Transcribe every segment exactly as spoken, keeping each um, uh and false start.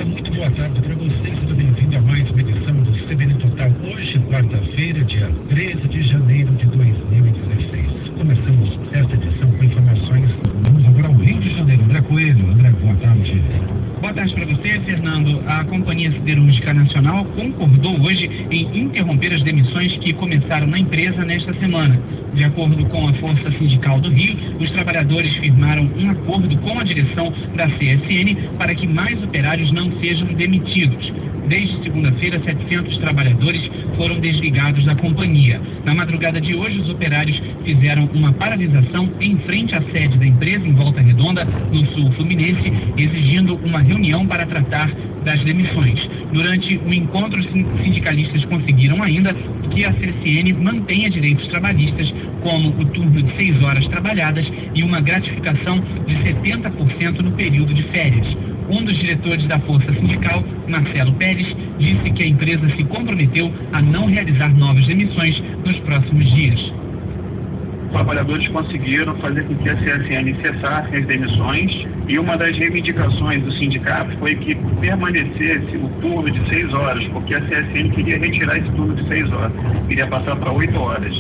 Olá, muito boa tarde para vocês. Seja bem-vindo a mais uma edição do C B N Total. Hoje, quarta-feira, dia treze de janeiro de dois mil e dezesseis. Começamos esta edição com informações. Vamos agora ao Rio de Janeiro. André Coelho. André, boa tarde. Boa tarde para você, Fernando. A Companhia Siderúrgica Nacional concordou hoje em interromper as demissões que começaram na empresa nesta semana. De acordo com a Força Sindical do Rio, os trabalhadores firmaram um acordo com a direção da C S N para que mais operários não sejam demitidos. Desde segunda-feira, setecentos trabalhadores foram desligados da companhia. Na madrugada de hoje, os operários fizeram uma paralisação em frente à sede da empresa, em Volta Redonda, no sul fluminense, exigindo uma reunião para tratar das demissões. Durante o encontro, os sindicalistas conseguiram ainda que a C S N mantenha direitos trabalhistas, como o turno de seis horas trabalhadas e uma gratificação de setenta por cento no período de férias. Um dos diretores da Força Sindical, Marcelo Pérez, disse que a empresa se comprometeu a não realizar novas demissões nos próximos dias. Os trabalhadores conseguiram fazer com que a C S N cessasse as demissões e uma das reivindicações do sindicato foi que permanecesse o turno de seis horas, porque a C S N queria retirar esse turno de seis horas, queria passar para oito horas.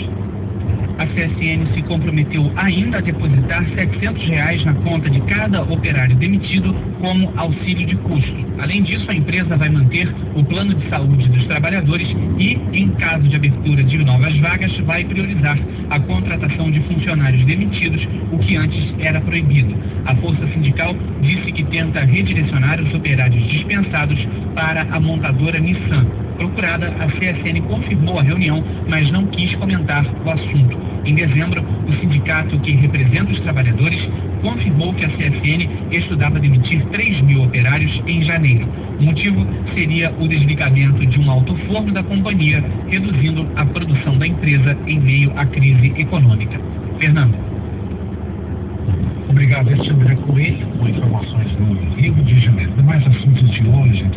A C S N se comprometeu ainda a depositar setecentos reais na conta de cada operário demitido como auxílio de custo. Além disso, a empresa vai manter o plano de saúde dos trabalhadores e, em caso de abertura de novas vagas, vai priorizar a contratação de funcionários demitidos, o que antes era proibido. A Força Sindical disse que tenta redirecionar os operários dispensados para a montadora Nissan. Procurada, a C S N confirmou a reunião, mas não quis comentar o assunto. Em dezembro, o sindicato que representa os trabalhadores confirmou que a C S N estudava demitir três mil operários em janeiro. O motivo seria o desligamento de um alto-forno da companhia, reduzindo a produção da empresa em meio à crise econômica. Fernando. Obrigado, este é André Coelho, com informações do Rio de Janeiro. Mais assuntos de hoje.